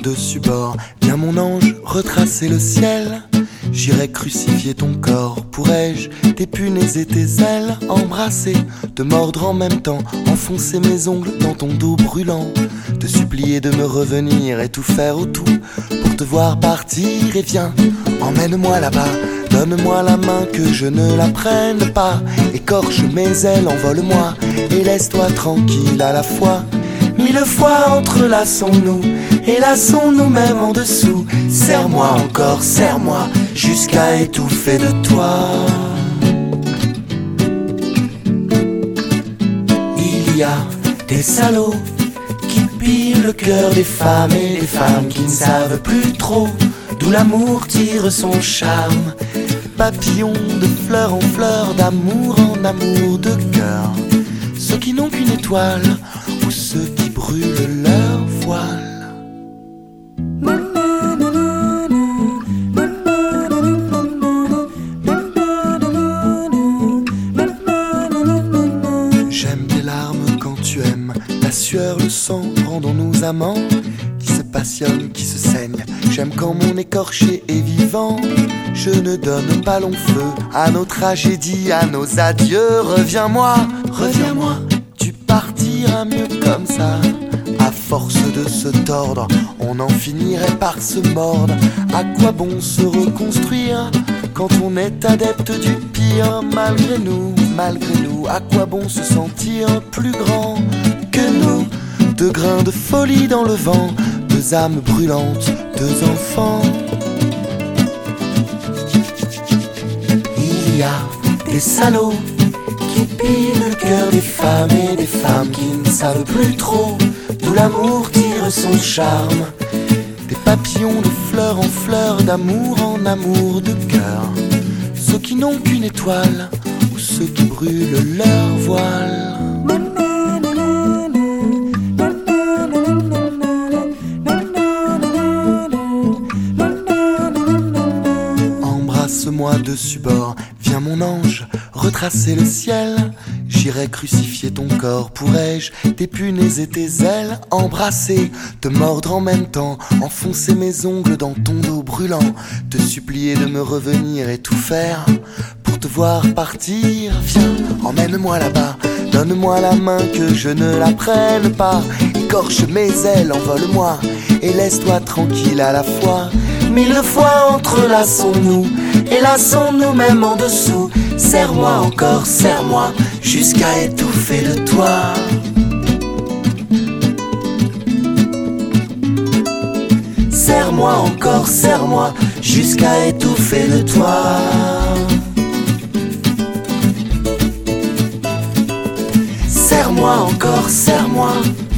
dessus bord. Viens mon ange, retracer le ciel. J'irai crucifier ton corps. Pourrais-je t'épunaiser tes ailes, embrasser, te mordre en même temps, enfoncer mes ongles dans ton dos brûlant, te supplier de me revenir et tout faire au tout pour te voir partir. Et viens, emmène-moi là-bas, donne-moi la main que je ne la prenne pas. Écorche mes ailes, envole-moi et laisse-toi tranquille à la fois. 1000 fois entrelaçons-nous et lassons-nous même en dessous. Serre-moi encore, serre-moi jusqu'à étouffer de toi. Il y a des salauds qui pillent le cœur des femmes et des femmes qui ne savent plus trop d'où l'amour tire son charme. Papillons de fleur en fleur, d'amour en amour, de cœur. Ceux qui n'ont qu'une étoile ou ceux qui brûlent leur voile. J'aime tes larmes quand tu aimes, la sueur, le sang, rendons-nous amants qui se passionnent, qui se saignent. J'aime quand mon écorché est vivant. Je ne donne pas long feu à nos tragédies, à nos adieux. Reviens-moi, reviens-moi, tu partiras mieux comme ça. À force de se tordre, on en finirait par se mordre. À quoi bon se reconstruire quand on est adepte du pire? Malgré nous, à quoi bon se sentir plus grand que nous? Deux grains de folie dans le vent, deux âmes brûlantes, deux enfants. Il y a des salauds qui pillent le cœur des femmes et des femmes qui ne savent plus trop d'où l'amour tire son charme. Des papillons de fleur en fleur, d'amour en amour, de cœur. Ceux qui n'ont qu'une étoile ou ceux qui brûlent leur voile. Embrasse-moi dessus bord, viens mon ange, retracer le ciel. J'irai crucifier ton corps, pourrais-je t'épunaiser tes ailes, embrasser, te mordre en même temps, enfoncer mes ongles dans ton dos brûlant, te supplier de me revenir et tout faire pour te voir partir. Viens, emmène-moi là-bas, donne-moi la main que je ne la prenne pas. Écorche mes ailes, envole-moi et laisse-toi tranquille à la fois. 1000 fois entrelaçons-nous et lassons-nous même en dessous. Serre-moi encore, serre-moi jusqu'à étouffer de toi. Serre-moi encore, serre-moi jusqu'à étouffer de toi. Serre-moi encore, serre-moi.